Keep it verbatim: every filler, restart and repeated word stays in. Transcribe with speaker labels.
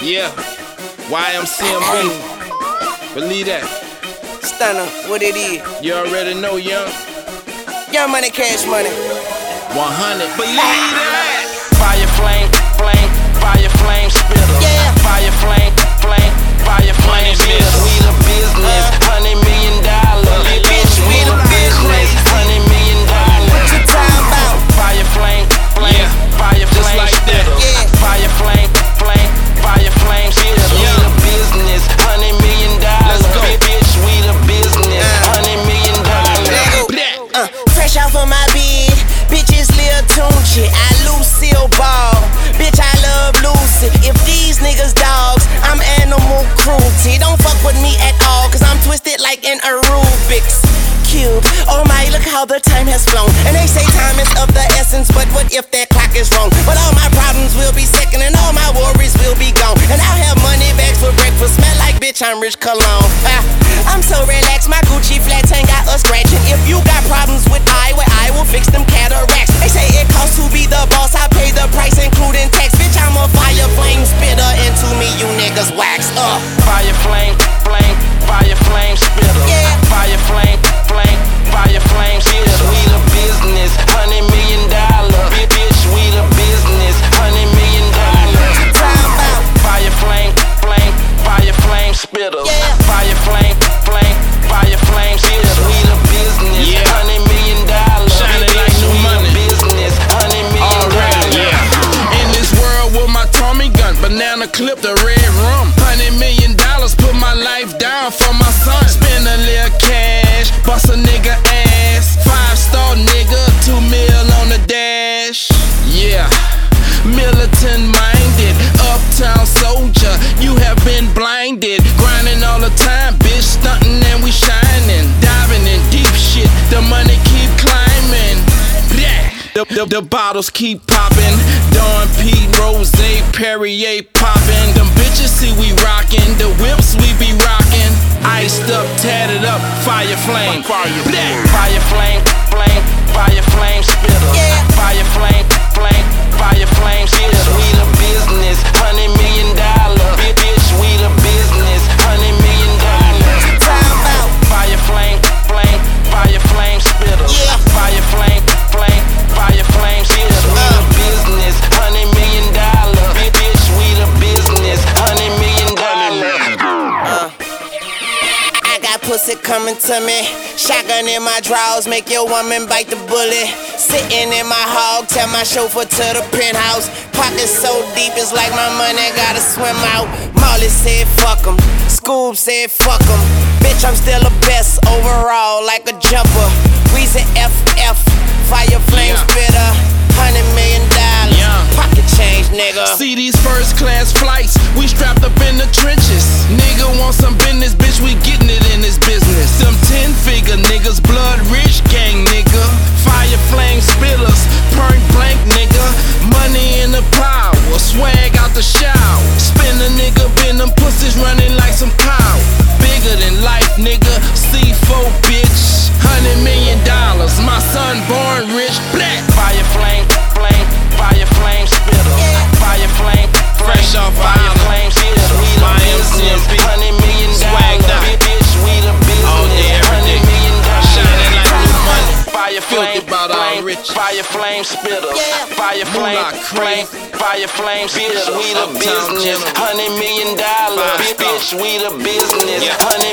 Speaker 1: Yeah, Y M C M B. Believe that.
Speaker 2: Stunner, what it is.
Speaker 1: You already know, young.
Speaker 2: Young money, cash money.
Speaker 1: one hundred. Believe that. Fire flame, flame, fire flame spitter.
Speaker 2: Yeah.
Speaker 1: Fire flame, flame, fire flame spitter. We the business, hundred million dollars. Bitch, we the business, hundred million dollars.
Speaker 2: What you talking about?
Speaker 1: Fire flame, flame, fire flame
Speaker 2: like
Speaker 1: spitter.
Speaker 2: Yeah.
Speaker 1: Fire flame, flame, fire flame spitter. We the business, hundred million dollars. Bitch, we the business, hundred million dollars.
Speaker 2: Uh, fresh off of my bed, bitches Lil Tunechi, I Lucille Ball. Bitch, I love Lucy. If these niggas dogs, I'm animal cruelty. Don't fuck with me at all, cause I'm twisted like an Rubik's Cube. Oh my, look how the time has flown. And they say time is of the essence, but what if that clock is wrong? But all my problems will be second, and all my worries will be gone. And I'll have money bags for breakfast, smell like bitch, I'm Rich Cologne. Ah, I'm so relaxed, my Gucci flats ain't got a scratching. If you got problems with I, well, I will fix them cataracts. They say it costs to be the boss, I pay the price, including tax. Bitch, I'm a fire flame spitter, and to me, you niggas wax up.
Speaker 1: Fire flame, flame, fire flame spitter.
Speaker 2: Yeah.
Speaker 1: Fire flame, flame, fire flame spitter. We the business, hundred million dollars. Bitch, we the business, hundred million dollars.
Speaker 2: Time out.
Speaker 1: Fire flame, flame, fire flame spitter.
Speaker 2: Yeah.
Speaker 1: Fire flame, flame, fire flame spitter. We the business,
Speaker 3: Yeah.
Speaker 1: hundred million dollars.
Speaker 3: Shining like
Speaker 1: Bitch,
Speaker 3: new
Speaker 1: we
Speaker 3: money.
Speaker 1: the business, hundred million dollars.
Speaker 3: Yeah. In this world with my Tommy gun, banana clip the red rum. Hundred million dollars, put my life down for my son. Spend a little cash, bust a nigga ass. Five star nigga, two mil on the dash. Yeah. Militant minded, uptown soldier, you have been blinded. Grinding all the time, bitch, stunting and we shining. Diving in deep shit, the money keep climbing. Blah. The, the, the bottles keep popping. Dawn Pete, Rose, Perrier popping. Them bitches see we rockin', the whips we be rockin'. Iced up, tatted up, fire flame. Fire flame,
Speaker 1: Fire flame, flame, fire flame spitter.
Speaker 2: Yeah.
Speaker 1: Fire flame, flame, fire flame spitter. We the business, hundred million dollars. Bitch, we the business, hundred million dollars.
Speaker 2: Time out.
Speaker 1: Fire flame, flame, fire flame spitter.
Speaker 2: Yeah.
Speaker 1: Fire flame, flame, fire flame spitter. We the business, hundred million dollars. Bitch, we the business, hundred million dollars.
Speaker 2: I got pussy coming to me. Shotgun in my drawers, make your woman bite the bullet. Sitting in my hog, tell my chauffeur to the penthouse. Pockets so deep, it's like my money gotta swim out. Molly said fuck 'em, Scoob said fuck 'em. Bitch, I'm still the best overall, like a jumper. Weezy F F, fire flame
Speaker 3: Yeah.
Speaker 2: spitter. Hundred million dollars,
Speaker 3: Yeah.
Speaker 2: pocket change, nigga.
Speaker 3: See these first class flights, we strapped up in the trenches. Nigga want some business, bitch, we getting it in this business. Them ten figure niggas, blood rich gang nigga. Fire flame spitters, point blank nigga. Money in the power, swag out the shower. Spin a nigga, bend them pussies running like some cow. Bigger than life nigga, C four bitch. Hundred million dollars, my son born rich, black.
Speaker 1: Fire flame, flame, fire flame spitter. Fire flame,
Speaker 3: Fresh off
Speaker 1: fire
Speaker 3: island.
Speaker 1: flame spitter. We the
Speaker 3: Y M C M
Speaker 1: business,
Speaker 3: B.
Speaker 1: hundred million
Speaker 3: Swagged
Speaker 1: dollars.
Speaker 3: out.
Speaker 1: Bitch, we the
Speaker 3: All day,
Speaker 1: business,
Speaker 3: every
Speaker 1: hundred
Speaker 3: day.
Speaker 1: million dollars.
Speaker 3: Shining like new money.
Speaker 1: Fire
Speaker 3: Filthy
Speaker 1: flame,
Speaker 3: about our
Speaker 1: flame,
Speaker 3: riches.
Speaker 1: fire flame spitter.
Speaker 2: Yeah.
Speaker 1: Fire flame,
Speaker 3: Moolah
Speaker 1: flame,
Speaker 3: crazy.
Speaker 1: fire flame spitter. We the
Speaker 3: Uptown
Speaker 1: business,
Speaker 3: gentlemen.
Speaker 1: hundred million dollars.
Speaker 3: Five star.
Speaker 1: Bitch, we the business,
Speaker 3: Yeah.
Speaker 1: hundred